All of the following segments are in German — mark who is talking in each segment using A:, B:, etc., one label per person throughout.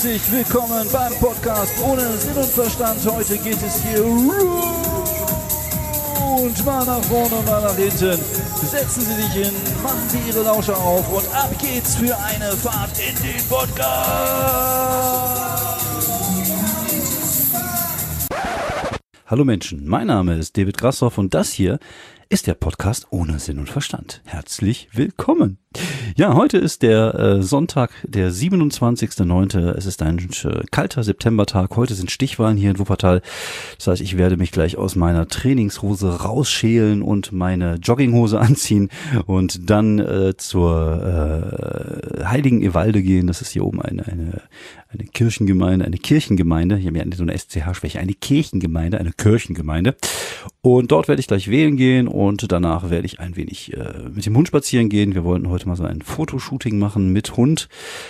A: Herzlich willkommen beim Podcast ohne Sinn und Verstand. Heute geht es hier und mal nach vorne und mal nach hinten. Setzen Sie sich hin, machen Sie Ihre Lauscher auf und ab geht's für eine Fahrt in den Podcast. Hallo Menschen, mein Name ist David Grassoff und das hier ist der Podcast ohne Sinn und Verstand. Herzlich willkommen. Ja, heute ist der Sonntag, der 27.09. Es ist ein kalter Septembertag. Heute sind Stichwahlen hier in Wuppertal. Das heißt, ich werde mich gleich aus meiner Trainingshose rausschälen und meine Jogginghose anziehen und dann zur Heiligen Ewalde gehen. Das ist hier oben eine Kirchengemeinde. Hier haben wir so eine SCH-Schwäche. Eine Kirchengemeinde, eine Kirchengemeinde. Und dort werde ich gleich wählen gehen und danach werde ich ein wenig mit dem Hund spazieren gehen. Wir wollten heute mal so ein Fotoshooting machen mit Hund.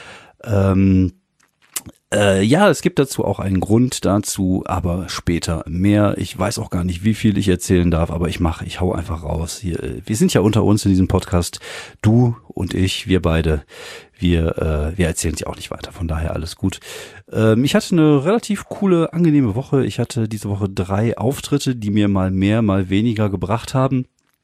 A: Ja, es gibt dazu auch einen Grund dazu, aber später mehr. Ich weiß auch gar nicht, wie viel ich erzählen darf, aber ich hau einfach raus. Hier, wir sind ja unter uns in diesem Podcast. Du und ich, wir beide. Wir erzählen es ja auch nicht weiter, von daher alles gut. Ich hatte eine relativ coole, angenehme Woche. Ich hatte diese Woche 3 Auftritte, die mir mal mehr, mal weniger gebracht haben.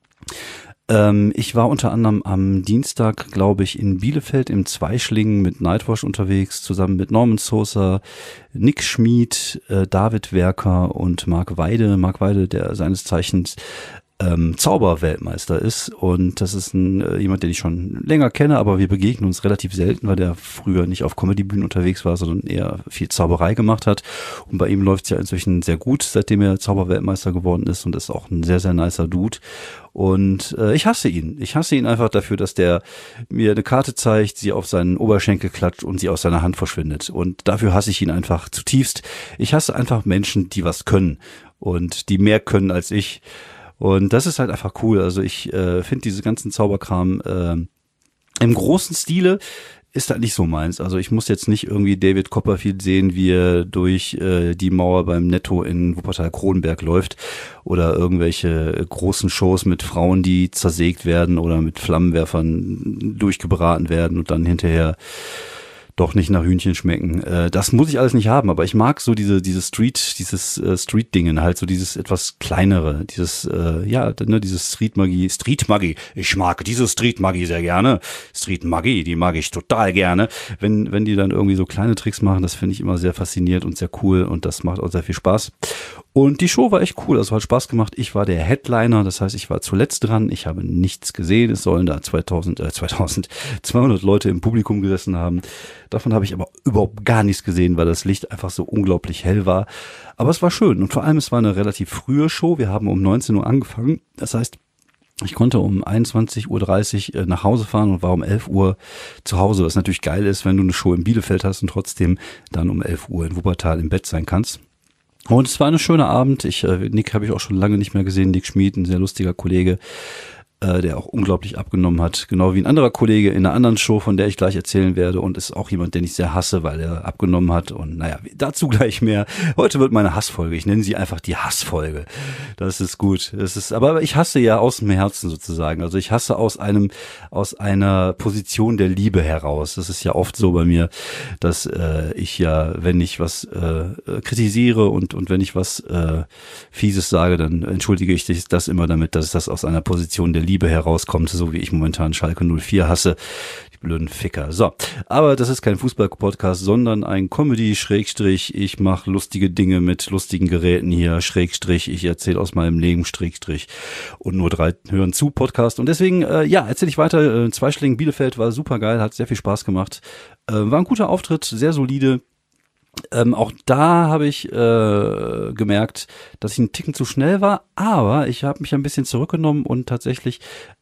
A: Ich war unter anderem am Dienstag, glaube ich, in Bielefeld im Zweischlingen mit Nightwash unterwegs, zusammen mit Norman Sosa, Nick Schmid, David Werker und Marc Weide. Marc Weide, der seines Zeichens Zauberweltmeister ist, und das ist jemand, den ich schon länger kenne, aber wir begegnen uns relativ selten, weil der früher nicht auf Comedybühnen unterwegs war, sondern eher viel Zauberei gemacht hat, und bei ihm läuft es ja inzwischen sehr gut, seitdem er Zauberweltmeister geworden ist, und ist auch ein sehr, sehr nicer Dude. Und ich hasse ihn einfach dafür, dass der mir eine Karte zeigt, sie auf seinen Oberschenkel klatscht und sie aus seiner Hand verschwindet, und dafür hasse ich ihn einfach zutiefst. Ich hasse einfach Menschen, die was können und die mehr können als ich. Und das ist halt einfach cool. Also ich finde diese ganzen Zauberkram im großen Stile ist halt nicht so meins. Also ich muss jetzt nicht irgendwie David Copperfield sehen, wie er durch die Mauer beim Netto in Wuppertal-Kronberg läuft, oder irgendwelche großen Shows mit Frauen, die zersägt werden oder mit Flammenwerfern durchgebraten werden und dann hinterher doch nicht nach Hühnchen schmecken. Das muss ich alles nicht haben, aber ich mag so dieses Street-Dingen, halt so dieses etwas kleinere, dieses Street-Magie. Ich mag diese Street-Magie sehr gerne. Street-Magie, die mag ich total gerne. Wenn die dann irgendwie so kleine Tricks machen, das finde ich immer sehr faszinierend und sehr cool, und das macht auch sehr viel Spaß. Und die Show war echt cool, also hat Spaß gemacht. Ich war der Headliner, das heißt, ich war zuletzt dran. Ich habe nichts gesehen. Es sollen da 2200 Leute im Publikum gesessen haben. Davon habe ich aber überhaupt gar nichts gesehen, weil das Licht einfach so unglaublich hell war. Aber es war schön, und vor allem, es war eine relativ frühe Show. Wir haben um 19 Uhr angefangen. Das heißt, ich konnte um 21.30 Uhr nach Hause fahren und war um 11 Uhr zu Hause, was natürlich geil ist, wenn du eine Show in Bielefeld hast und trotzdem dann um 11 Uhr in Wuppertal im Bett sein kannst. Und es war ein schöner Abend. Nick habe ich auch schon lange nicht mehr gesehen. Nick Schmid, ein sehr lustiger Kollege, der auch unglaublich abgenommen hat. Genau wie ein anderer Kollege in einer anderen Show, von der ich gleich erzählen werde, und ist auch jemand, den ich sehr hasse, weil er abgenommen hat. Und naja, dazu gleich mehr. Heute wird meine Hassfolge. Ich nenne sie einfach die Hassfolge. Das ist gut. Aber ich hasse ja aus dem Herzen sozusagen. Also ich hasse aus einer Position der Liebe heraus. Das ist ja oft so bei mir, dass ich ja, wenn ich was kritisiere und wenn ich was Fieses sage, dann entschuldige ich das immer damit, dass das aus einer Position der Liebe herauskommt, so wie ich momentan Schalke 04 hasse. Die blöden Ficker. So, aber das ist kein Fußball-Podcast, sondern ein Comedy-, ich mache lustige Dinge mit lustigen Geräten hier, / ich erzähle aus meinem Leben, / und nur 3 hören zu Podcast. Und deswegen, erzähle ich weiter. Zweischlingen Bielefeld war super geil, hat sehr viel Spaß gemacht. War ein guter Auftritt, sehr solide. Auch da habe ich gemerkt, dass ich einen Ticken zu schnell war, aber ich habe mich ein bisschen zurückgenommen und tatsächlich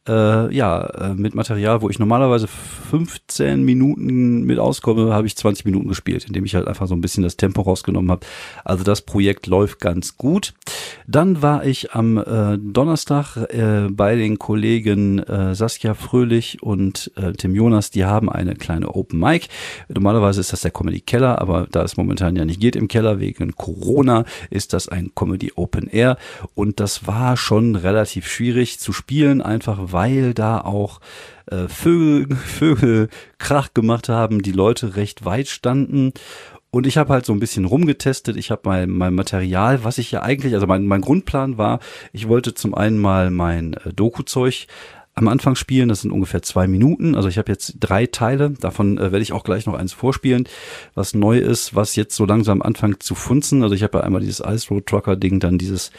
A: mit Material, wo ich normalerweise 15 Minuten mit auskomme, habe ich 20 Minuten gespielt, indem ich halt einfach so ein bisschen das Tempo rausgenommen habe. Also das Projekt läuft ganz gut. Dann war ich am Donnerstag bei den Kollegen Saskia Fröhlich und Tim Jonas. Die haben eine kleine Open Mic. Normalerweise ist das der Comedy Keller, aber da es momentan ja nicht geht im Keller wegen Corona, ist das ein Comedy Open Air, und das war schon relativ schwierig zu spielen, einfach weil da auch Vögel Krach gemacht haben, die Leute recht weit standen Und ich habe halt so ein bisschen rumgetestet. Ich habe mein Material, was ich ja eigentlich, also mein Grundplan war, ich wollte zum einen mal mein Doku-Zeug am Anfang spielen. Das sind ungefähr 2 Minuten. Also ich habe jetzt 3 Teile. Davon werde ich auch gleich noch eins vorspielen, was neu ist, was jetzt so langsam anfängt zu funzen. Also ich habe ja einmal dieses Ice Road Trucker Ding, dann dieses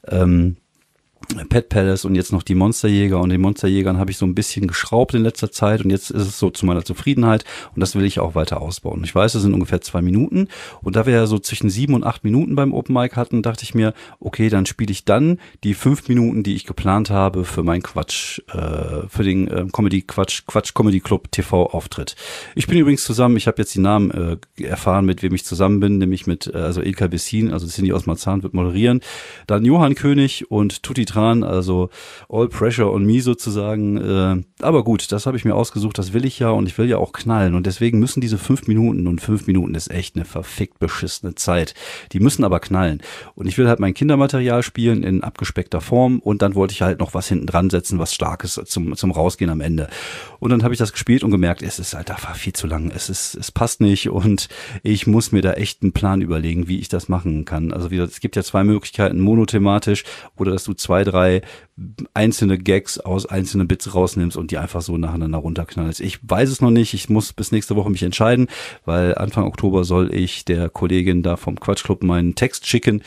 A: Pet Palace und jetzt noch die Monsterjäger, und den Monsterjägern habe ich so ein bisschen geschraubt in letzter Zeit und jetzt ist es so zu meiner Zufriedenheit und das will ich auch weiter ausbauen. Ich weiß, es sind ungefähr 2 Minuten und da wir ja so zwischen 7 und 8 Minuten beim Open Mic hatten, dachte ich mir, okay, dann spiele ich dann die 5 Minuten, die ich geplant habe für meinen Quatsch, für den Quatsch Comedy Club TV Auftritt. Ich bin übrigens zusammen, ich habe jetzt die Namen erfahren, mit wem ich zusammen bin, nämlich mit also Ilka Bessin, also Cindy aus Marzahn wird moderieren, dann Johann König und Tutti Tran, also all pressure on me sozusagen. Aber gut, das habe ich mir ausgesucht, das will ich ja und ich will ja auch knallen und deswegen müssen diese 5 Minuten, und 5 Minuten ist echt eine verfickt beschissene Zeit, die müssen aber knallen. Und ich will halt mein Kindermaterial spielen in abgespeckter Form und dann wollte ich halt noch was hinten dran setzen, was Starkes zum Rausgehen am Ende. Und dann habe ich das gespielt und gemerkt, es ist halt einfach viel zu lang, es passt nicht und ich muss mir da echt einen Plan überlegen, wie ich das machen kann. Also wie gesagt, es gibt ja 2 Möglichkeiten, monothematisch oder dass du 2, 3 einzelne Gags aus einzelnen Bits rausnimmst und die einfach so nacheinander runterknallst. Ich weiß es noch nicht, ich muss bis nächste Woche mich entscheiden, weil Anfang Oktober soll ich der Kollegin da vom Quatschclub meinen Text schicken.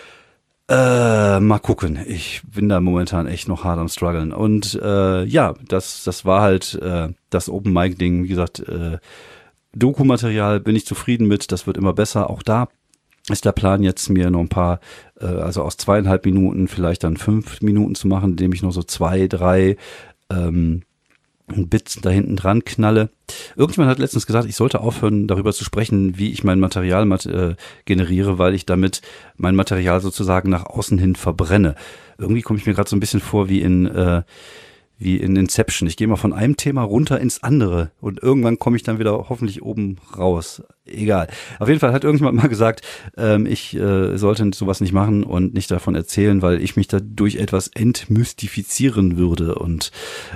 A: Mal gucken, ich bin da momentan echt noch hart am struggeln und ja, das war halt das Open Mic Ding, wie gesagt, Dokumaterial bin ich zufrieden mit, das wird immer besser, auch da ist der Plan jetzt, mir noch ein paar, also aus 2,5 Minuten vielleicht dann 5 Minuten zu machen, indem ich noch so 2, 3 Bits da hinten dran knalle. Irgendjemand hat letztens gesagt, ich sollte aufhören, darüber zu sprechen, wie ich mein Material generiere, weil ich damit mein Material sozusagen nach außen hin verbrenne. Irgendwie komme ich mir gerade so ein bisschen vor wie in Inception. Ich gehe mal von einem Thema runter ins andere und irgendwann komme ich dann wieder hoffentlich oben raus. Egal. Auf jeden Fall hat irgendjemand mal gesagt, ich sollte sowas nicht machen und nicht davon erzählen, weil ich mich dadurch etwas entmystifizieren würde. Und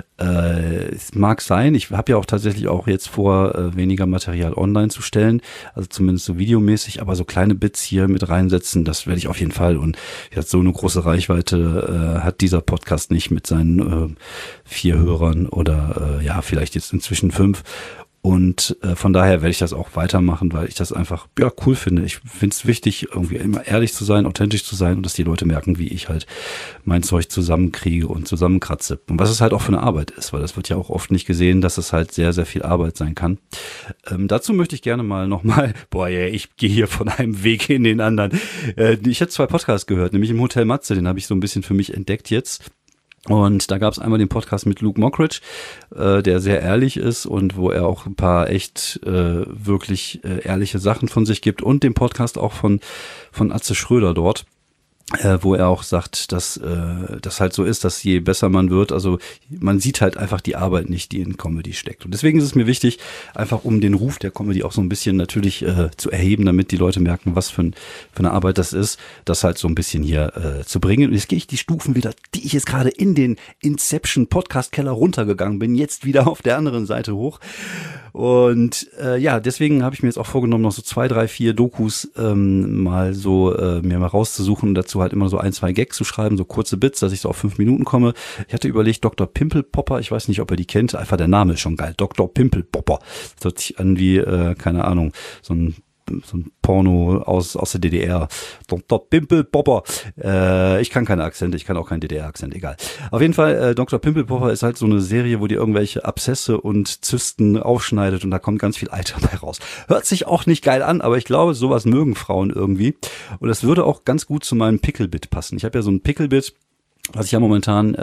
A: es mag sein, ich habe ja auch tatsächlich auch jetzt vor, weniger Material online zu stellen, also zumindest so videomäßig, aber so kleine Bits hier mit reinsetzen, das werde ich auf jeden Fall. Und jetzt so eine große Reichweite hat dieser Podcast nicht mit seinen 4 Hörern oder ja, vielleicht jetzt inzwischen 5. Und von daher werde ich das auch weitermachen, weil ich das einfach ja cool finde. Ich finde es wichtig, irgendwie immer ehrlich zu sein, authentisch zu sein und dass die Leute merken, wie ich halt mein Zeug zusammenkriege und zusammenkratze. Und was es halt auch für eine Arbeit ist, weil das wird ja auch oft nicht gesehen, dass es halt sehr, sehr viel Arbeit sein kann. Dazu möchte ich gerne mal nochmal, ich gehe hier von einem Weg in den anderen. Ich habe 2 Podcasts gehört, nämlich im Hotel Matze, den habe ich so ein bisschen für mich entdeckt jetzt. Und da gab es einmal den Podcast mit Luke Mockridge, der sehr ehrlich ist und wo er auch ein paar echt wirklich ehrliche Sachen von sich gibt, und den Podcast auch von Atze Schröder dort, wo er auch sagt, dass das halt so ist, dass je besser man wird, also man sieht halt einfach die Arbeit nicht, die in Comedy steckt. Und deswegen ist es mir wichtig, einfach um den Ruf der Comedy auch so ein bisschen natürlich zu erheben, damit die Leute merken, was für eine Arbeit das ist, das halt so ein bisschen hier zu bringen. Und jetzt gehe ich die Stufen wieder, die ich jetzt gerade in den Inception Podcast Keller runtergegangen bin, jetzt wieder auf der anderen Seite hoch. Und ja, deswegen habe ich mir jetzt auch vorgenommen, noch so 2, 3, 4 Dokus mal so mir mal rauszusuchen und dazu halt immer so 1, 2 Gags zu schreiben, so kurze Bits, dass ich so auf 5 Minuten komme. Ich hatte überlegt, Dr. Pimpelpopper, ich weiß nicht, ob ihr die kennt, einfach der Name ist schon geil, Dr. Pimpelpopper. Das hört sich an wie, keine Ahnung, so ein Porno aus der DDR. Dr. Pimpelpopper. Ich kann keine Akzente, ich kann auch keinen DDR-Akzent, egal. Auf jeden Fall, Dr. Pimpelpopper ist halt so eine Serie, wo die irgendwelche Abszesse und Zysten aufschneidet und da kommt ganz viel Eiter bei raus. Hört sich auch nicht geil an, aber ich glaube, sowas mögen Frauen irgendwie. Und das würde auch ganz gut zu meinem Pickelbit passen. Ich habe ja so ein Pickelbit, was ich ja momentan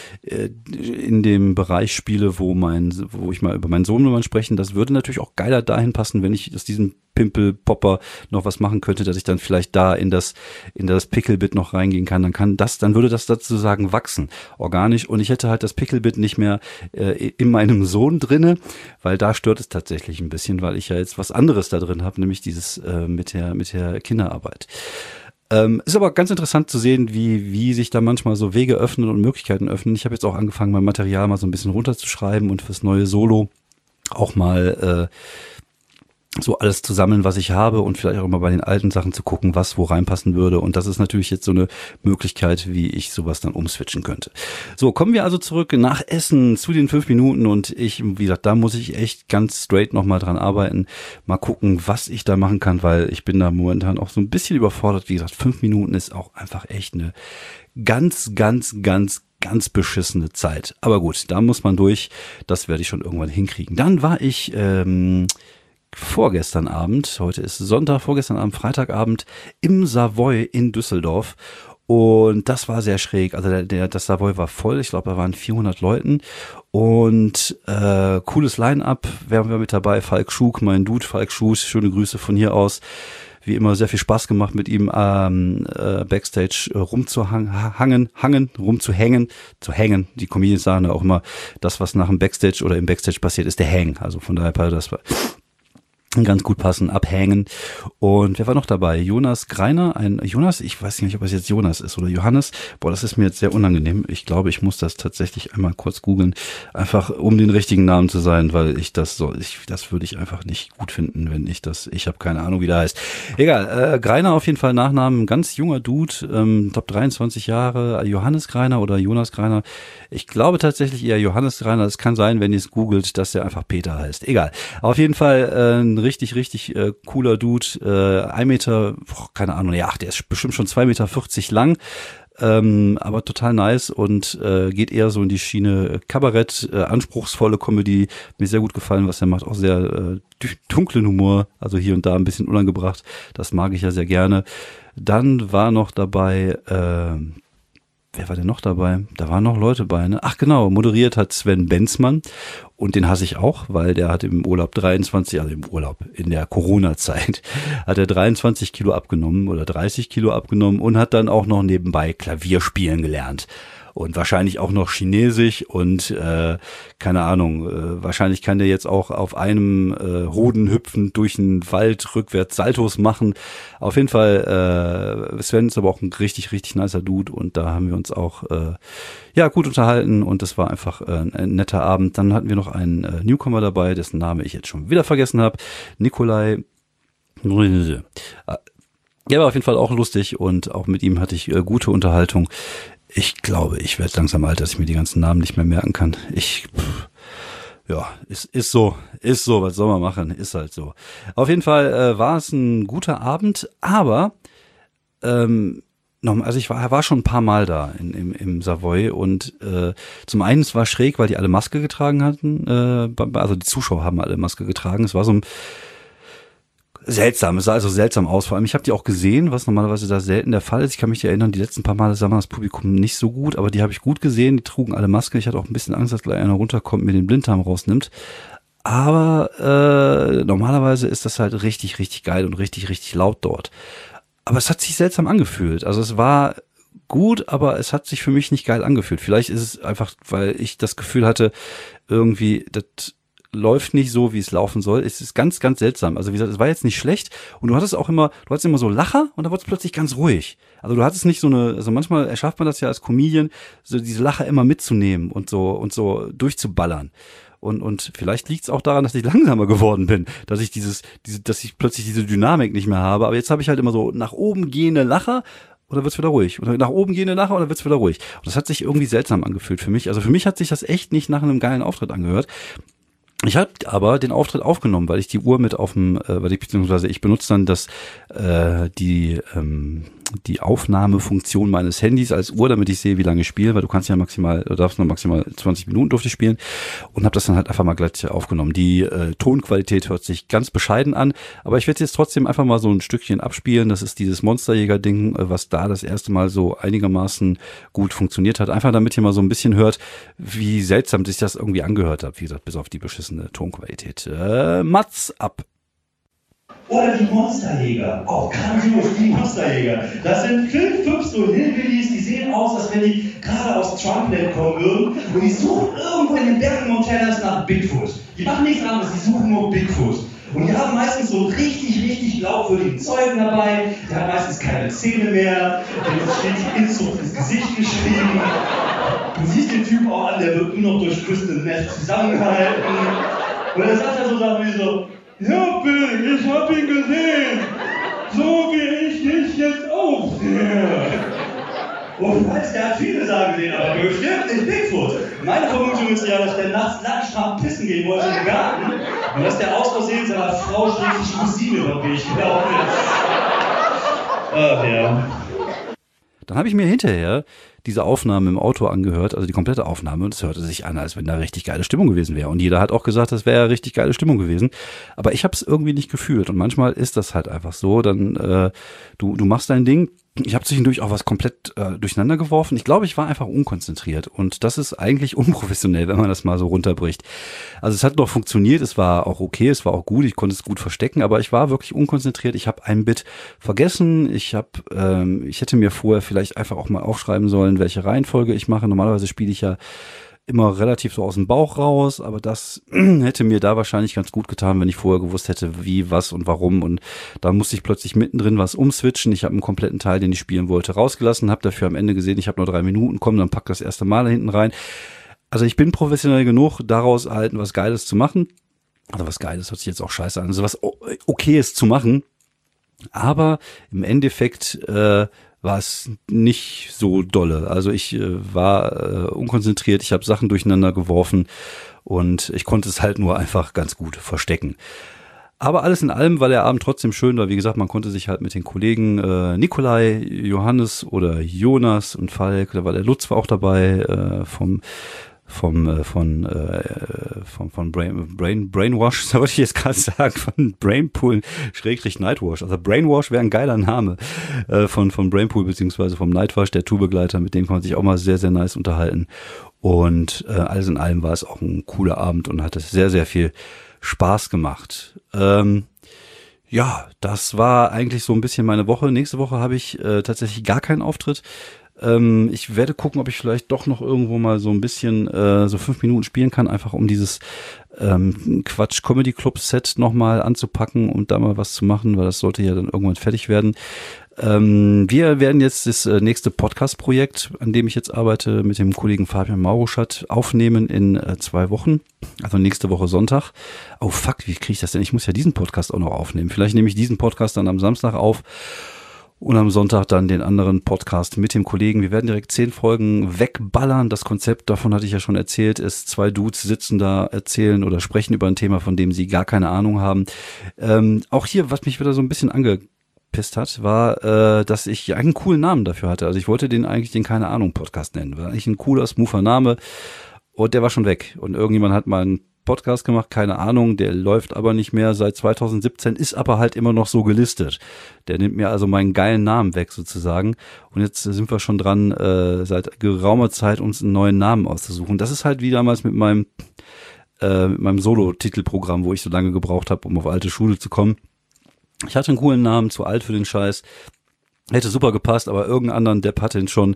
A: in dem Bereich spiele, wo ich mal über meinen Sohn sprechen, das würde natürlich auch geiler dahin passen, wenn ich aus diesem Pimpelpopper noch was machen könnte, dass ich dann vielleicht da in das Pickelbit noch reingehen kann, dann würde das sozusagen wachsen, organisch, und ich hätte halt das Pickelbit nicht mehr in meinem Sohn drinne, weil da stört es tatsächlich ein bisschen, weil ich ja jetzt was anderes da drin habe, nämlich dieses mit der Kinderarbeit. Ist aber ganz interessant zu sehen, wie sich da manchmal so Wege öffnen und Möglichkeiten öffnen. Ich habe jetzt auch angefangen, mein Material mal so ein bisschen runterzuschreiben und fürs neue Solo auch mal so alles zu sammeln, was ich habe und vielleicht auch immer bei den alten Sachen zu gucken, was wo reinpassen würde. Und das ist natürlich jetzt so eine Möglichkeit, wie ich sowas dann umswitchen könnte. So, kommen wir also zurück nach Essen zu den 5 Minuten und wie gesagt, da muss ich echt ganz straight nochmal dran arbeiten. Mal gucken, was ich da machen kann, weil ich bin da momentan auch so ein bisschen überfordert. Wie gesagt, 5 Minuten ist auch einfach echt eine ganz beschissene Zeit. Aber gut, da muss man durch. Das werde ich schon irgendwann hinkriegen. Dann war ich vorgestern Abend, heute ist Sonntag, vorgestern Abend, Freitagabend im Savoy in Düsseldorf und das war sehr schräg, also das Savoy war voll, ich glaube da waren 400 Leuten und cooles Line-Up, wer war mit dabei, Falk Schug, mein Dude Falk Schug, schöne Grüße von hier aus, wie immer sehr viel Spaß gemacht mit ihm Backstage rumzuhängen, die Comedians sagen ja auch immer, das was nach dem Backstage oder im Backstage passiert ist der Hang, also von daher das war ganz gut passen, abhängen. Und wer war noch dabei? Jonas Greiner, Jonas, ich weiß nicht, ob es jetzt Jonas ist oder Johannes. Boah, das ist mir jetzt sehr unangenehm. Ich glaube, ich muss das tatsächlich einmal kurz googeln, einfach um den richtigen Namen zu sein, weil das würde ich einfach nicht gut finden, wenn ich habe keine Ahnung, wie der heißt. Egal, Greiner auf jeden Fall Nachnamen, ganz junger Dude, glaube 23 Jahre, Johannes Greiner oder Jonas Greiner. Ich glaube tatsächlich eher Johannes Greiner. Es kann sein, wenn ihr es googelt, dass der einfach Peter heißt. Egal. Auf jeden Fall ein richtig cooler Dude, 1 Meter, keine Ahnung, ja, der ist bestimmt schon 2,40 Meter lang, aber total nice und geht eher so in die Schiene Kabarett, anspruchsvolle Comedy, mir sehr gut gefallen, was er macht, auch sehr dunklen Humor, also hier und da ein bisschen unangebracht, das mag ich ja sehr gerne. Dann war noch dabei, wer war denn noch dabei? Da waren noch Leute bei, ne? Ach genau, moderiert hat Sven Benzmann und den hasse ich auch, weil der hat im Urlaub in der Corona-Zeit, hat er 23 Kilo abgenommen oder 30 Kilo abgenommen und hat dann auch noch nebenbei Klavier spielen gelernt. Und wahrscheinlich auch noch Chinesisch und keine Ahnung, wahrscheinlich kann der jetzt auch auf einem Hoden hüpfend durch den Wald rückwärts Saltos machen. Auf jeden Fall, Sven ist aber auch ein richtig nicer Dude und da haben wir uns auch gut unterhalten und das war einfach ein netter Abend. Dann hatten wir noch einen Newcomer dabei, dessen Name ich jetzt schon wieder vergessen habe, Nikolai. Der war auf jeden Fall auch lustig und auch mit ihm hatte ich gute Unterhaltung. Ich glaube, ich werde langsam alt, dass ich mir die ganzen Namen nicht mehr merken kann. Ist so, was soll man machen, ist halt so. Auf jeden Fall war es ein guter Abend, aber also ich war schon ein paar Mal da im Savoy und zum einen, es war schräg, weil die alle Maske getragen hatten, also die Zuschauer haben alle Maske getragen, es war so ein seltsam, es sah also seltsam aus. Vor allem, ich habe die auch gesehen, was normalerweise da selten der Fall ist. Ich kann mich erinnern, die letzten paar Male sah man das Publikum nicht so gut, aber die habe ich gut gesehen. Die trugen alle Maske. Ich hatte auch ein bisschen Angst, dass gleich einer runterkommt und mir den Blinddarm rausnimmt. Aber normalerweise ist das halt richtig geil und richtig laut dort. Aber es hat sich seltsam angefühlt. Also es war gut, aber es hat sich für mich nicht geil angefühlt. Vielleicht ist es einfach, weil ich das Gefühl hatte, irgendwie, das läuft nicht so, wie es laufen soll. Es ist ganz seltsam. Also wie gesagt, es war jetzt nicht schlecht und du hattest immer so Lacher und dann wurde es plötzlich ganz ruhig. Also du hattest nicht also manchmal erschafft man das ja als Comedian, so diese Lacher immer mitzunehmen und so durchzuballern. Und vielleicht liegt es auch daran, dass ich langsamer geworden bin, dass ich dass ich plötzlich diese Dynamik nicht mehr habe. Aber jetzt habe ich halt immer so nach oben gehende Lacher und dann wird's wieder ruhig. Oder nach oben gehende Lacher und dann wird's wieder ruhig. Und das hat sich irgendwie seltsam angefühlt für mich. Also für mich hat sich das echt nicht nach einem geilen Auftritt angehört. Ich habe aber den Auftritt aufgenommen, weil ich die Uhr mit beziehungsweise ich benutze dann die Aufnahmefunktion meines Handys als Uhr, damit ich sehe, wie lange ich spiele, weil du darfst nur maximal 20 Minuten durfte ich spielen und habe das dann halt einfach mal gleich aufgenommen. Die Tonqualität hört sich ganz bescheiden an, aber ich werde jetzt trotzdem einfach mal so ein Stückchen abspielen. Das ist dieses Monsterjäger-Ding, was da das erste Mal so einigermaßen gut funktioniert hat. Einfach damit ihr mal so ein bisschen hört, wie seltsam sich das irgendwie angehört hat, wie gesagt, bis auf die beschissene Tonqualität. Mats ab!
B: Oder die Monsterjäger, auch grandios, die Monsterjäger. Das sind 5 so Hillbillies, die sehen aus, als wenn die gerade aus Trumpland kommen würden. Und die suchen irgendwo in den Bergen Montanas nach Bigfoot. Die machen nichts anderes, die suchen nur Bigfoot. Und die haben meistens so richtig glaubwürdigen Zeugen dabei. Der hat meistens keine Zähne mehr. Da steht die Inzucht ins Gesicht geschrieben. Du siehst den Typ auch an, der wird nur noch durch Crystal Meth zusammengehalten. Und dann sagt er so Sachen wie so: Ja, Bill, ich hab ihn gesehen. So wie ich dich jetzt auch sehe. Und falls, der hat viele Sachen gesehen, aber bestimmt nicht Bigfoot. Meine Vermutung ist ja, dass der nachts lattenstramm pissen gehen wollte im Garten und dass der aus Versehen seiner Frau schrecklich Cousine über den Weg gelaufen ist. Ach ja.
A: Dann habe ich mir hinterher diese Aufnahme im Auto angehört, also die komplette Aufnahme, und es hörte sich an, als wenn da richtig geile Stimmung gewesen wäre. Und jeder hat auch gesagt, das wäre ja richtig geile Stimmung gewesen. Aber ich habe es irgendwie nicht gefühlt. Und manchmal ist das halt einfach so, dann du machst dein Ding. Ich habe zwischendurch auch was komplett durcheinander geworfen. Ich glaube, ich war einfach unkonzentriert. Und das ist eigentlich unprofessionell, wenn man das mal so runterbricht. Also es hat noch funktioniert, es war auch okay, es war auch gut, ich konnte es gut verstecken, aber ich war wirklich unkonzentriert. Ich habe ein Bit vergessen. Ich hätte mir vorher vielleicht einfach auch mal aufschreiben sollen, welche Reihenfolge ich mache. Normalerweise spiele ich ja immer relativ so aus dem Bauch raus, aber das hätte mir da wahrscheinlich ganz gut getan, wenn ich vorher gewusst hätte, wie, was und warum. Und da musste ich plötzlich mittendrin was umswitchen. Ich habe einen kompletten Teil, den ich spielen wollte, rausgelassen, habe dafür am Ende gesehen, ich habe nur 3 Minuten, komm, dann pack das erste Mal da hinten rein. Also ich bin professionell genug, daraus halt was Geiles zu machen. Also was Geiles hört sich jetzt auch scheiße an, also was Okayes zu machen. Aber im Endeffekt war es nicht so dolle. Also ich war unkonzentriert, ich habe Sachen durcheinander geworfen und ich konnte es halt nur einfach ganz gut verstecken. Aber alles in allem war der Abend trotzdem schön, weil wie gesagt, man konnte sich halt mit den Kollegen Nikolai, Johannes oder Jonas und Falk, da war der Lutz war auch dabei vom Brainwash, da wollte ich jetzt gerade sagen, von Brainpool / Nightwash. Also Brainwash wäre ein geiler Name von Brainpool beziehungsweise vom Nightwash, der Tourbegleiter, mit dem kann man sich auch mal sehr, sehr nice unterhalten. Und alles in allem war es auch ein cooler Abend und hat es sehr, sehr viel Spaß gemacht. Ja, das war eigentlich so ein bisschen meine Woche. Nächste Woche habe ich tatsächlich gar keinen Auftritt. Ich werde gucken, ob ich vielleicht doch noch irgendwo mal so ein bisschen so 5 Minuten spielen kann, einfach um dieses Quatsch Comedy Club Set nochmal anzupacken und da mal was zu machen, weil das sollte ja dann irgendwann fertig werden. Wir werden jetzt das nächste Podcast-Projekt, an dem ich jetzt arbeite, mit dem Kollegen Fabian Mauruschat aufnehmen in 2 Wochen, also nächste Woche Sonntag. Oh fuck, wie kriege ich das denn? Ich muss ja diesen Podcast auch noch aufnehmen. Vielleicht nehme ich diesen Podcast dann am Samstag auf. Und am Sonntag dann den anderen Podcast mit dem Kollegen. Wir werden direkt 10 Folgen wegballern. Das Konzept, davon hatte ich ja schon erzählt, ist 2 Dudes sitzen da, erzählen oder sprechen über ein Thema, von dem sie gar keine Ahnung haben. Auch hier, was mich wieder so ein bisschen angepisst hat, war, dass ich einen coolen Namen dafür hatte. Also ich wollte den eigentlich den Keine-Ahnung-Podcast nennen. War eigentlich ein cooler, smoother Name. Und der war schon weg. Und irgendjemand hat mal einen Podcast gemacht, keine Ahnung, der läuft aber nicht mehr seit 2017, ist aber halt immer noch so gelistet. Der nimmt mir also meinen geilen Namen weg sozusagen und jetzt sind wir schon dran, seit geraumer Zeit uns einen neuen Namen auszusuchen. Das ist halt wie damals mit meinem Solo-Titelprogramm, wo ich so lange gebraucht habe, um auf alte Schule zu kommen. Ich hatte einen coolen Namen, zu alt für den Scheiß. Hätte super gepasst, aber irgendein anderen Depp hatte ihn schon,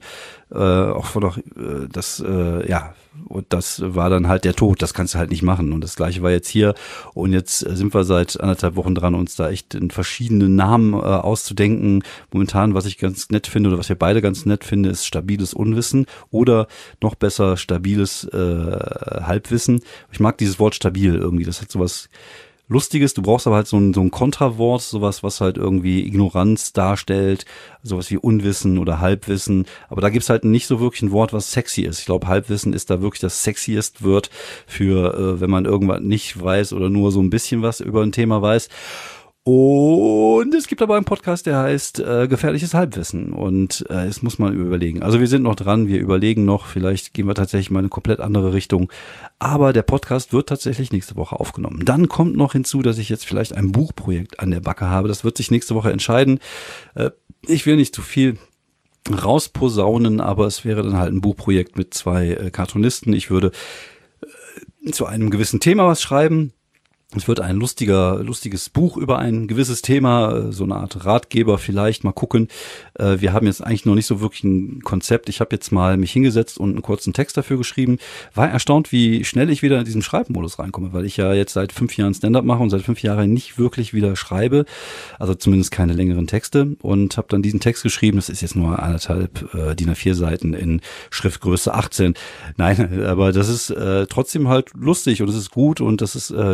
A: und das war dann halt der Tod, das kannst du halt nicht machen. Und das Gleiche war jetzt hier und jetzt sind wir seit 1,5 Wochen dran, uns da echt in verschiedenen Namen auszudenken. Momentan, was ich ganz nett finde oder was wir beide ganz nett finden, ist stabiles Unwissen oder noch besser stabiles Halbwissen. Ich mag dieses Wort stabil irgendwie, das hat sowas Lustiges, du brauchst aber halt so ein Kontrawort, sowas, was halt irgendwie Ignoranz darstellt, sowas wie Unwissen oder Halbwissen, aber da gibt's halt nicht so wirklich ein Wort, was sexy ist. Ich glaube, Halbwissen ist da wirklich das sexiest Wort für, wenn man irgendwas nicht weiß oder nur so ein bisschen was über ein Thema weiß. Und es gibt aber einen Podcast, der heißt Gefährliches Halbwissen und das muss man überlegen. Also wir sind noch dran, wir überlegen noch, vielleicht gehen wir tatsächlich mal in eine komplett andere Richtung, aber der Podcast wird tatsächlich nächste Woche aufgenommen. Dann kommt noch hinzu, dass ich jetzt vielleicht ein Buchprojekt an der Backe habe, das wird sich nächste Woche entscheiden. Ich will nicht zu viel rausposaunen, aber es wäre dann halt ein Buchprojekt mit 2 Cartoonisten. Ich würde zu einem gewissen Thema was schreiben. Es wird ein lustiges Buch über ein gewisses Thema, so eine Art Ratgeber vielleicht, mal gucken. Wir haben jetzt eigentlich noch nicht so wirklich ein Konzept. Ich habe jetzt mal mich hingesetzt und einen kurzen Text dafür geschrieben. War erstaunt, wie schnell ich wieder in diesen Schreibmodus reinkomme, weil ich ja jetzt seit 5 Jahren Stand-up mache und seit 5 Jahren nicht wirklich wieder schreibe, also zumindest keine längeren Texte und habe dann diesen Text geschrieben. Das ist jetzt nur 1,5 DIN A4 Seiten in Schriftgröße 18. Nein, aber das ist trotzdem halt lustig und es ist gut und das ist schnell runter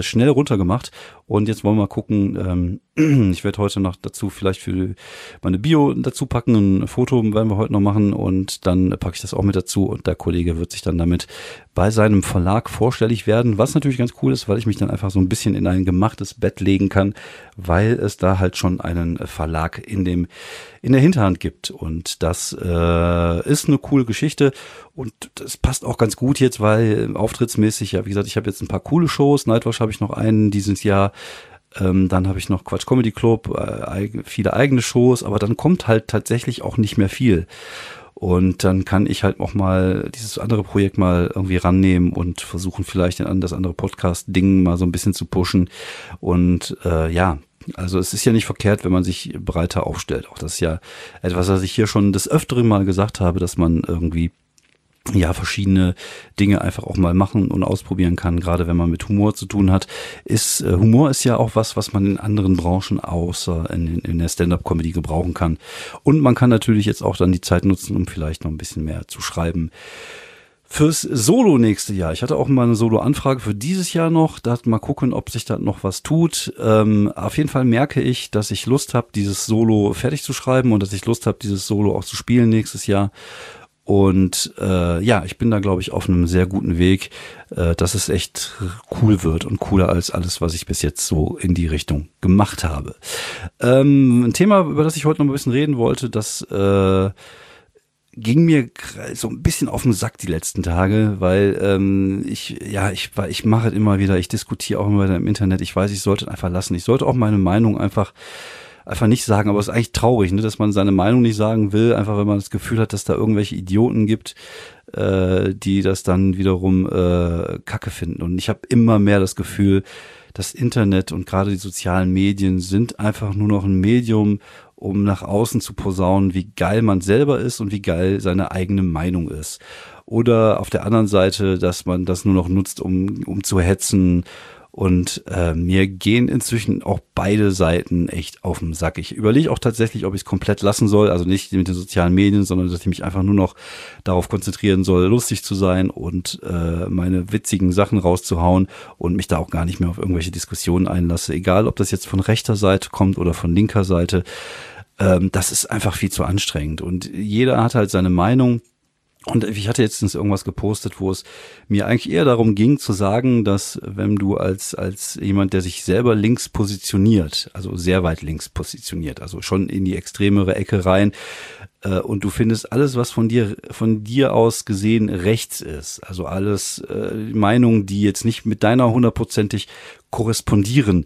A: runtergemacht und jetzt wollen wir mal gucken, ich werde heute noch dazu vielleicht für meine Bio dazu packen, ein Foto werden wir heute noch machen und dann packe ich das auch mit dazu und der Kollege wird sich dann damit bei seinem Verlag vorstellig werden, was natürlich ganz cool ist, weil ich mich dann einfach so ein bisschen in ein gemachtes Bett legen kann, weil es da halt schon einen Verlag in der Hinterhand gibt und das ist eine coole Geschichte und das passt auch ganz gut jetzt, weil auftrittsmäßig, ja wie gesagt, ich habe jetzt ein paar coole Shows, Nightwash habe ich noch einen dieses Jahr, dann habe ich noch Quatsch Comedy Club, viele eigene Shows, aber dann kommt halt tatsächlich auch nicht mehr viel. Und dann kann ich halt auch mal dieses andere Projekt mal irgendwie rannehmen und versuchen vielleicht das andere Podcast-Ding mal so ein bisschen zu pushen. Und ja, also es ist ja nicht verkehrt, wenn man sich breiter aufstellt. Auch das ist ja etwas, was ich hier schon des Öfteren mal gesagt habe, dass man irgendwie verschiedene Dinge einfach auch mal machen und ausprobieren kann, gerade wenn man mit Humor zu tun hat. Humor ist ja auch was man in anderen Branchen außer in der Stand-up-Comedy gebrauchen kann. Und man kann natürlich jetzt auch dann die Zeit nutzen, um vielleicht noch ein bisschen mehr zu schreiben. Fürs Solo nächste Jahr. Ich hatte auch mal eine Solo-Anfrage für dieses Jahr noch. Da mal gucken, ob sich da noch was tut. Auf jeden Fall merke ich, dass ich Lust habe, dieses Solo fertig zu schreiben und dass ich Lust habe, dieses Solo auch zu spielen nächstes Jahr. Und ich bin da, glaube ich, auf einem sehr guten Weg, dass es echt cool wird und cooler als alles, was ich bis jetzt so in die Richtung gemacht habe. Ein Thema, über das ich heute noch ein bisschen reden wollte, das ging mir so ein bisschen auf den Sack die letzten Tage, weil ich mache es immer wieder, ich diskutiere auch immer wieder im Internet. Ich weiß, ich sollte es einfach lassen. Ich sollte auch meine Meinung einfach nicht sagen, aber es ist eigentlich traurig, ne, dass man seine Meinung nicht sagen will, einfach wenn man das Gefühl hat, dass da irgendwelche Idioten gibt, die das dann wiederum Kacke finden. Und ich habe immer mehr das Gefühl, das Internet und gerade die sozialen Medien sind einfach nur noch ein Medium, um nach außen zu posaunen, wie geil man selber ist und wie geil seine eigene Meinung ist. Oder auf der anderen Seite, dass man das nur noch nutzt, um zu hetzen. Und mir gehen inzwischen auch beide Seiten echt auf den Sack. Ich überlege auch tatsächlich, ob ich es komplett lassen soll, also nicht mit den sozialen Medien, sondern dass ich mich einfach nur noch darauf konzentrieren soll, lustig zu sein und meine witzigen Sachen rauszuhauen und mich da auch gar nicht mehr auf irgendwelche Diskussionen einlasse. Egal, ob das jetzt von rechter Seite kommt oder von linker Seite. Das ist einfach viel zu anstrengend. Und jeder hat halt seine Meinung. Und ich hatte jetzt irgendwas gepostet, wo es mir eigentlich eher darum ging zu sagen, dass wenn du als jemand, der sich selber links positioniert, also sehr weit links positioniert, also schon in die extremere Ecke rein, und du findest alles, was von dir aus gesehen rechts ist, also alles Meinungen, die jetzt nicht mit deiner hundertprozentig korrespondieren,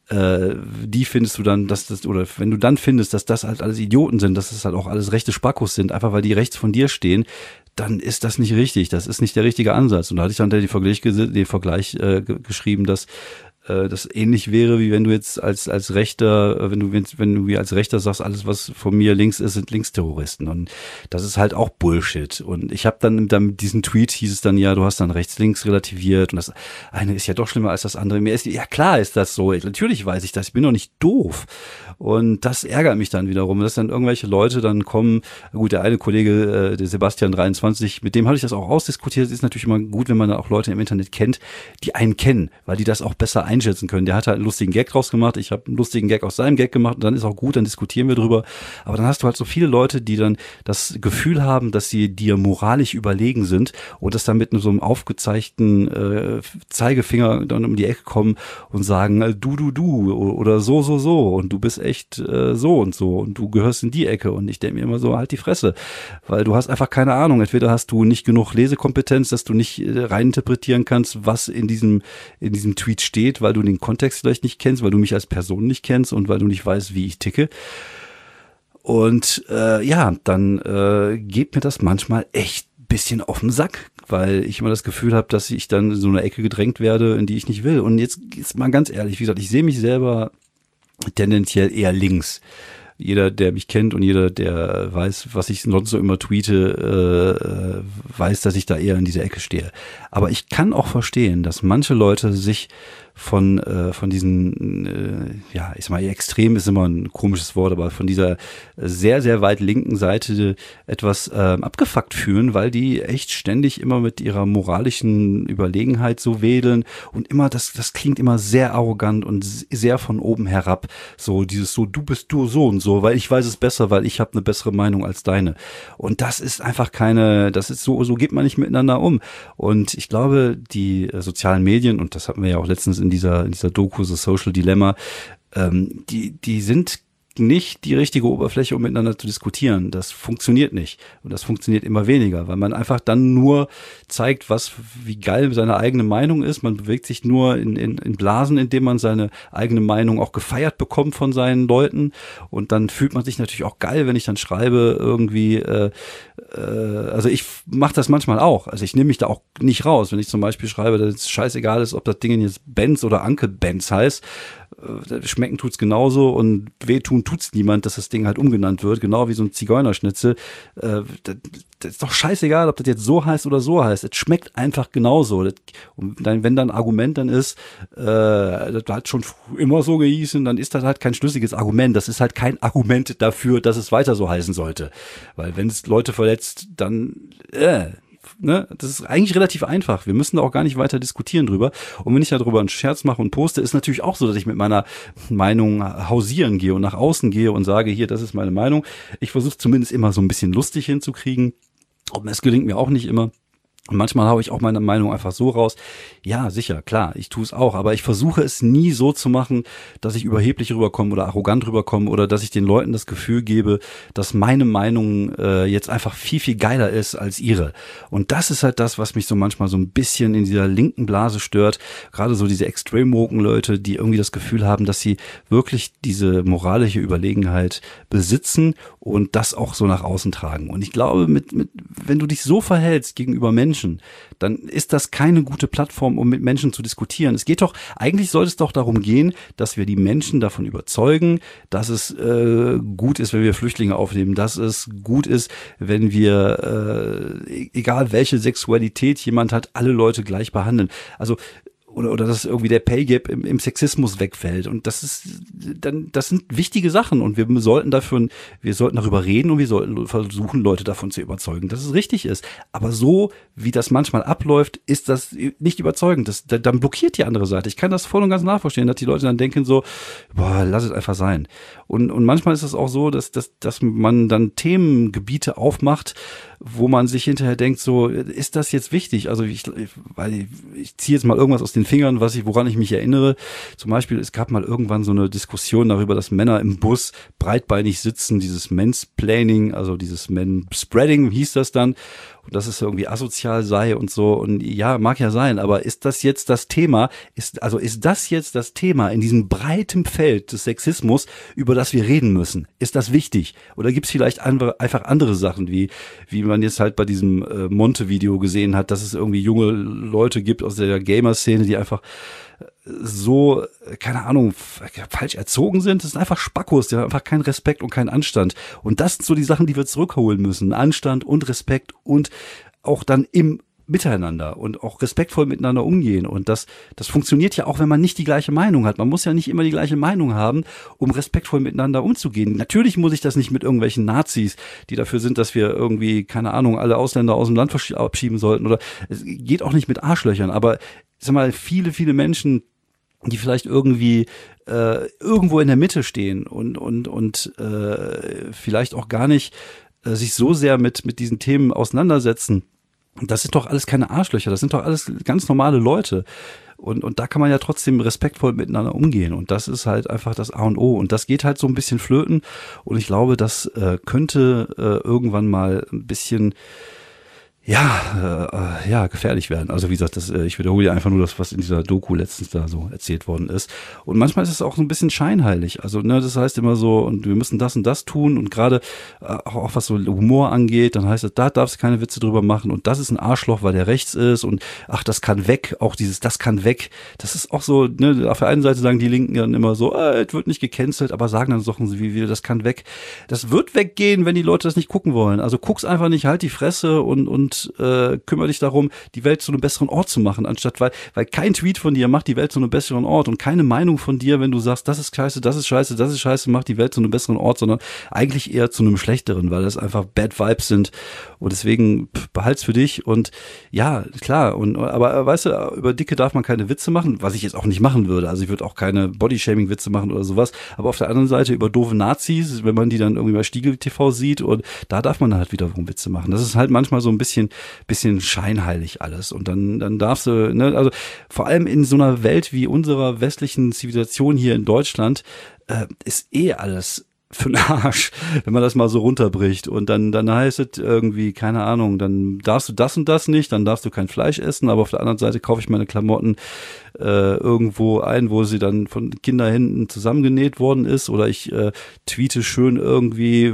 A: die findest du dann, oder wenn du dann findest, dass das halt alles Idioten sind, dass das halt auch alles rechte Spackos sind, einfach weil die rechts von dir stehen, dann ist das nicht richtig. Das ist nicht der richtige Ansatz. Und da hatte ich dann den Vergleich geschrieben, dass das ähnlich wäre, wie wenn du jetzt als Rechter, wenn du als Rechter sagst, alles was von mir links ist, sind Linksterroristen. Und das ist halt auch Bullshit. Und ich habe dann mit diesem Tweet hieß es dann, ja, du hast dann rechts-links relativiert und das eine ist ja doch schlimmer als das andere. Ja klar ist das so. Natürlich weiß ich das. Ich bin doch nicht doof. Und das ärgert mich dann wiederum, dass dann irgendwelche Leute dann kommen. Gut, der eine Kollege, der Sebastian 23, mit dem habe ich das auch ausdiskutiert. Es ist natürlich immer gut, wenn man dann auch Leute im Internet kennt, die einen kennen, weil die das auch besser einschätzen können. Der hat halt einen lustigen Gag draus gemacht, ich habe einen lustigen Gag aus seinem Gag gemacht und dann ist auch gut, dann diskutieren wir drüber. Aber dann hast du halt so viele Leute, die dann das Gefühl haben, dass sie dir moralisch überlegen sind und das dann mit so einem aufgezeigten Zeigefinger dann um die Ecke kommen und sagen, du oder so und du bist echt so und du gehörst in die Ecke und ich denke mir immer so, halt die Fresse, weil du hast einfach keine Ahnung, entweder hast du nicht genug Lesekompetenz, dass du nicht reininterpretieren kannst, was in diesem Tweet steht, weil du den Kontext vielleicht nicht kennst, weil du mich als Person nicht kennst und weil du nicht weißt, wie ich ticke. Und dann geht mir das manchmal echt ein bisschen auf den Sack, weil ich immer das Gefühl habe, dass ich dann in so eine Ecke gedrängt werde, in die ich nicht will. Und jetzt ist mal ganz ehrlich, wie gesagt, ich sehe mich selber tendenziell eher links. Jeder, der mich kennt und jeder, der weiß, was ich sonst so immer tweete, weiß, dass ich da eher in dieser Ecke stehe. Aber ich kann auch verstehen, dass manche Leute sich von diesen ich sag mal, extrem ist immer ein komisches Wort, aber von dieser sehr, sehr weit linken Seite etwas abgefuckt fühlen, weil die echt ständig immer mit ihrer moralischen Überlegenheit so wedeln und immer, das klingt immer sehr arrogant und sehr von oben herab. So dieses so, du bist du so und so, weil ich weiß es besser, weil ich habe eine bessere Meinung als deine. Und das ist einfach das ist so geht man nicht miteinander um. Und ich glaube, die sozialen Medien, und das hatten wir ja auch letztens in dieser Doku, The Social Dilemma, die sind nicht die richtige Oberfläche, um miteinander zu diskutieren. Das funktioniert nicht. Und das funktioniert immer weniger, weil man einfach dann nur zeigt, wie geil seine eigene Meinung ist. Man bewegt sich nur in Blasen, indem man seine eigene Meinung auch gefeiert bekommt von seinen Leuten. Und dann fühlt man sich natürlich auch geil, wenn ich dann schreibe irgendwie, also ich mache das manchmal auch. Also ich nehme mich da auch nicht raus. Wenn ich zum Beispiel schreibe, dass es scheißegal ist, ob das Ding jetzt Benz oder Anke Benz heißt, schmecken tut's genauso und wehtun tut's niemand, dass das Ding halt umgenannt wird, genau wie so ein Zigeunerschnitzel. Das ist doch scheißegal, ob das jetzt so heißt oder so heißt. Es schmeckt einfach genauso. Und dann, wenn dann ein Argument dann ist, das hat schon immer so gehießen, dann ist das halt kein schlüssiges Argument. Das ist halt kein Argument dafür, dass es weiter so heißen sollte. Weil wenn es Leute verletzt, dann ne, das ist eigentlich relativ einfach. Wir müssen da auch gar nicht weiter diskutieren drüber. Und wenn ich darüber einen Scherz mache und poste, ist natürlich auch so, dass ich mit meiner Meinung hausieren gehe und nach außen gehe und sage, hier, das ist meine Meinung. Ich versuche zumindest immer so ein bisschen lustig hinzukriegen. Und es gelingt mir auch nicht immer. Und manchmal haue ich auch meine Meinung einfach so raus. Ja, sicher, klar, ich tue es auch. Aber ich versuche es nie so zu machen, dass ich überheblich rüberkomme oder arrogant rüberkomme oder dass ich den Leuten das Gefühl gebe, dass meine Meinung jetzt einfach viel, viel geiler ist als ihre. Und das ist halt das, was mich so manchmal so ein bisschen in dieser linken Blase stört. Gerade so diese Extreme-Woken-Leute, die irgendwie das Gefühl haben, dass sie wirklich diese moralische Überlegenheit besitzen und das auch so nach außen tragen. Und ich glaube, wenn du dich so verhältst gegenüber Menschen, dann ist das keine gute Plattform, um mit Menschen zu diskutieren. Eigentlich sollte es doch darum gehen, dass wir die Menschen davon überzeugen, dass es gut ist, wenn wir Flüchtlinge aufnehmen, dass es gut ist, wenn wir, egal welche Sexualität jemand hat, alle Leute gleich behandeln. Also oder dass irgendwie der Pay Gap im Sexismus wegfällt. Und das sind wichtige Sachen und wir sollten darüber reden und wir sollten versuchen, Leute davon zu überzeugen, dass es richtig ist. Aber so, wie das manchmal abläuft, ist das nicht überzeugend. Dann blockiert die andere Seite. Ich kann das voll und ganz nachvollziehen, dass die Leute dann denken so, boah, lass es einfach sein. Und manchmal ist es auch so, dass man dann Themengebiete aufmacht, wo man sich hinterher denkt, so, ist das jetzt wichtig? Also ich ziehe jetzt mal irgendwas aus den Fingern, woran ich mich erinnere. Zum Beispiel, es gab mal irgendwann so eine Diskussion darüber, dass Männer im Bus breitbeinig sitzen, dieses Mansplaining, also dieses Manspreading hieß das dann. Und dass es irgendwie asozial sei und so. Und ja, mag ja sein, aber ist das jetzt das Thema? Ist das jetzt das Thema in diesem breiten Feld des Sexismus, über das wir reden müssen? Ist das wichtig? Oder gibt es vielleicht einfach andere Sachen, wie man jetzt halt bei diesem Monte-Video gesehen hat, dass es irgendwie junge Leute gibt aus der Gamer-Szene, die einfach so, keine Ahnung, falsch erzogen sind. Das sind einfach Spackos, die haben einfach keinen Respekt und keinen Anstand. Und das sind so die Sachen, die wir zurückholen müssen. Anstand und Respekt und auch dann im Miteinander und auch respektvoll miteinander umgehen. Und das funktioniert ja auch, wenn man nicht die gleiche Meinung hat. Man muss ja nicht immer die gleiche Meinung haben, um respektvoll miteinander umzugehen. Natürlich muss ich das nicht mit irgendwelchen Nazis, die dafür sind, dass wir irgendwie, keine Ahnung, alle Ausländer aus dem Land abschieben sollten. Oder es geht auch nicht mit Arschlöchern. Aber ich sag mal, viele, viele Menschen, die vielleicht irgendwie irgendwo in der Mitte stehen und vielleicht auch gar nicht sich so sehr mit diesen Themen auseinandersetzen. Das sind doch alles keine Arschlöcher, das sind doch alles ganz normale Leute. Und da kann man ja trotzdem respektvoll miteinander umgehen. Und das ist halt einfach das A und O. Und das geht halt so ein bisschen flöten. Und ich glaube, das könnte irgendwann mal ein bisschen gefährlich werden. Also wie gesagt, ich wiederhole einfach nur das, was in dieser Doku letztens da so erzählt worden ist. Und manchmal ist es auch so ein bisschen scheinheilig. Also das heißt immer so, und wir müssen das und das tun. Und gerade auch was so Humor angeht, dann heißt es, da darfst du keine Witze drüber machen. Und das ist ein Arschloch, weil der rechts ist. Und ach, das kann weg. Auch das kann weg. Das ist auch so, ne, auf der einen Seite sagen die Linken dann immer so, es wird nicht gecancelt, aber sagen dann Sachen wie das kann weg. Das wird weggehen, wenn die Leute das nicht gucken wollen. Also guck's einfach nicht, halt die Fresse und und kümmere dich darum, die Welt zu einem besseren Ort zu machen, anstatt, weil kein Tweet von dir macht die Welt zu einem besseren Ort und keine Meinung von dir, wenn du sagst, das ist scheiße, das ist scheiße, das ist scheiße, macht die Welt zu einem besseren Ort, sondern eigentlich eher zu einem schlechteren, weil das einfach Bad Vibes sind und deswegen behalt's für dich und ja, klar, aber weißt du, über Dicke darf man keine Witze machen, was ich jetzt auch nicht machen würde, also ich würde auch keine Bodyshaming-Witze machen oder sowas, aber auf der anderen Seite über doofe Nazis, wenn man die dann irgendwie bei Spiegel TV sieht und da darf man dann halt wiederum Witze machen. Das ist halt manchmal so ein bisschen scheinheilig alles und dann darfst du, ne, also vor allem in so einer Welt wie unserer westlichen Zivilisation hier in Deutschland ist alles für den Arsch, wenn man das mal so runterbricht und dann heißt es irgendwie, keine Ahnung, dann darfst du das und das nicht, dann darfst du kein Fleisch essen, aber auf der anderen Seite kaufe ich meine Klamotten irgendwo ein, wo sie dann von Kinderhänden zusammengenäht worden ist oder ich tweete schön irgendwie,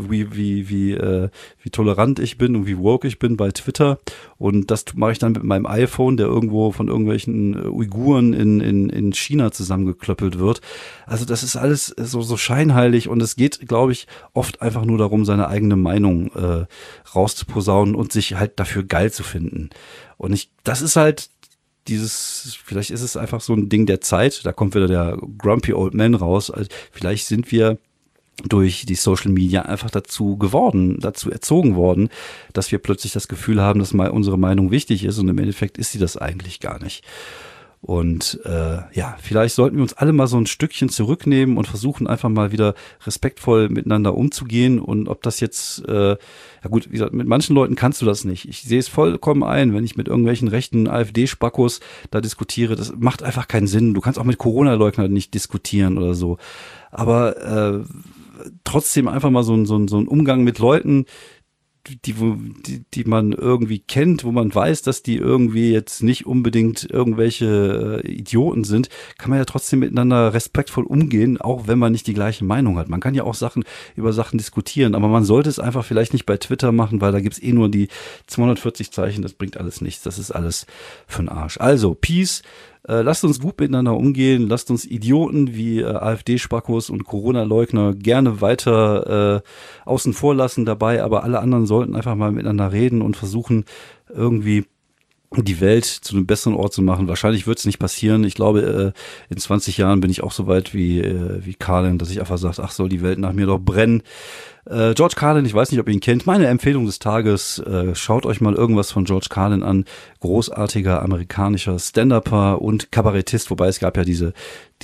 A: wie tolerant ich bin und wie woke ich bin bei Twitter und das mache ich dann mit meinem iPhone, der irgendwo von irgendwelchen Uiguren in China zusammengeklöppelt wird. Also das ist alles so scheinheilig und es geht, glaube ich, oft einfach nur darum, seine eigene Meinung rauszuposaunen und sich halt dafür geil zu finden. Und das ist halt vielleicht ist es einfach so ein Ding der Zeit, da kommt wieder der Grumpy Old Man raus, also vielleicht sind wir durch die Social Media einfach dazu erzogen worden, dass wir plötzlich das Gefühl haben, dass mal unsere Meinung wichtig ist und im Endeffekt ist sie das eigentlich gar nicht. Und ja, vielleicht sollten wir uns alle mal so ein Stückchen zurücknehmen und versuchen einfach mal wieder respektvoll miteinander umzugehen und ob das jetzt, ja gut, wie gesagt, mit manchen Leuten kannst du das nicht. Ich sehe es vollkommen ein, wenn ich mit irgendwelchen rechten AfD-Spackos da diskutiere, das macht einfach keinen Sinn. Du kannst auch mit Corona-Leugnern nicht diskutieren oder so. Aber trotzdem einfach mal so ein Umgang mit Leuten, die man irgendwie kennt, wo man weiß, dass die irgendwie jetzt nicht unbedingt irgendwelche Idioten sind, kann man ja trotzdem miteinander respektvoll umgehen, auch wenn man nicht die gleiche Meinung hat. Man kann ja auch über Sachen diskutieren, aber man sollte es einfach vielleicht nicht bei Twitter machen, weil da gibt's nur die 240 Zeichen, das bringt alles nichts, das ist alles für den Arsch. Also, Peace. Lasst uns gut miteinander umgehen, lasst uns Idioten wie AfD-Spackos und Corona-Leugner gerne weiter außen vor lassen dabei, aber alle anderen sollten einfach mal miteinander reden und versuchen, irgendwie die Welt zu einem besseren Ort zu machen. Wahrscheinlich wird es nicht passieren. Ich glaube, in 20 Jahren bin ich auch so weit wie Carlin, dass ich einfach sage, ach, soll die Welt nach mir doch brennen. George Carlin, ich weiß nicht, ob ihr ihn kennt. Meine Empfehlung des Tages, schaut euch mal irgendwas von George Carlin an. Großartiger amerikanischer Stand-Upper und Kabarettist, wobei es gab ja diese wie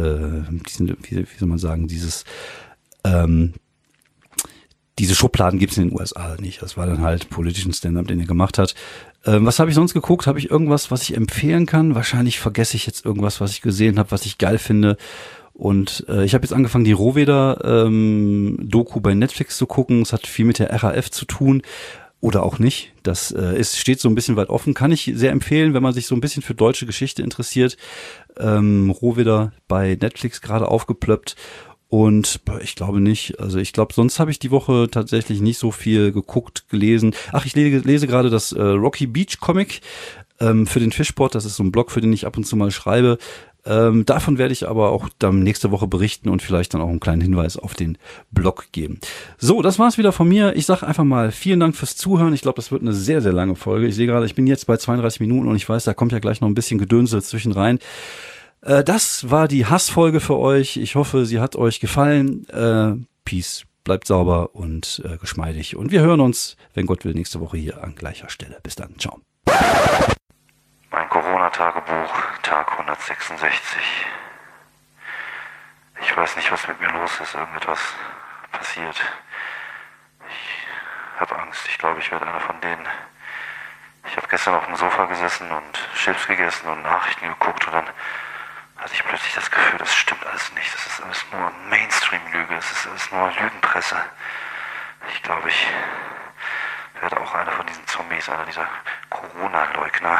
A: soll man sagen, diese Schubladen gibt's in den USA nicht. Das war dann halt politischen Stand-up, den er gemacht hat. Was habe ich sonst geguckt? Habe ich irgendwas, was ich empfehlen kann? Wahrscheinlich vergesse ich jetzt irgendwas, was ich gesehen habe, was ich geil finde. Und ich habe jetzt angefangen, die Rohwedder-Doku bei Netflix zu gucken. Es hat viel mit der RAF zu tun. Oder auch nicht. Das steht so ein bisschen weit offen. Kann ich sehr empfehlen, wenn man sich so ein bisschen für deutsche Geschichte interessiert. Rohwedder bei Netflix gerade aufgeplöppt. Und ich glaube nicht. Also ich glaube, sonst habe ich die Woche tatsächlich nicht so viel geguckt, gelesen. Ach, ich lese gerade das Rocky Beach Comic für den Fischpot. Das ist so ein Blog, für den ich ab und zu mal schreibe. Davon werde ich aber auch dann nächste Woche berichten und vielleicht dann auch einen kleinen Hinweis auf den Blog geben. So, das war's wieder von mir. Ich sage einfach mal vielen Dank fürs Zuhören. Ich glaube, das wird eine sehr, sehr lange Folge. Ich sehe gerade, ich bin jetzt bei 32 Minuten und ich weiß, da kommt ja gleich noch ein bisschen Gedönse zwischen rein. Das war die Hassfolge für euch. Ich hoffe, sie hat euch gefallen. Peace, bleibt sauber und geschmeidig. Und wir hören uns, wenn Gott will, nächste Woche hier an gleicher Stelle. Bis dann, ciao.
C: Mein Corona-Tagebuch, Tag 166. Ich weiß nicht, was mit mir los ist. Irgendetwas passiert. Ich habe Angst. Ich glaube, ich werde einer von denen. Ich habe gestern auf dem Sofa gesessen und Chips gegessen und Nachrichten geguckt und dann hatte ich plötzlich das Gefühl, das stimmt alles nicht. Das ist alles nur Mainstream-Lüge. Es ist alles nur Lügenpresse. Ich glaube, ich werde auch einer von diesen Zombies, einer dieser Corona-Leugner.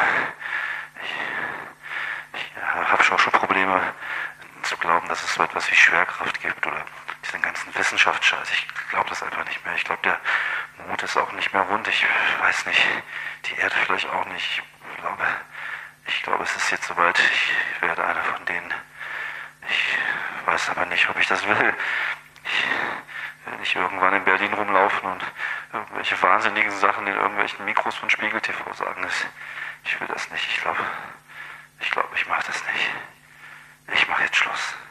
C: Ich habe schon Probleme zu glauben, dass es so etwas wie Schwerkraft gibt oder diesen ganzen Wissenschaftsscheiß. Ich glaube das einfach nicht mehr. Ich glaube, der Mond ist auch nicht mehr rund. Ich weiß nicht, die Erde vielleicht auch nicht. Ich glaube, es ist jetzt soweit. Ich werde einer von denen. Ich weiß aber nicht, ob ich das will. Ich will nicht irgendwann in Berlin rumlaufen und irgendwelche wahnsinnigen Sachen in irgendwelchen Mikros von Spiegel TV sagen. Ich will das nicht. Ich glaube, ich mache das nicht. Ich mache jetzt Schluss.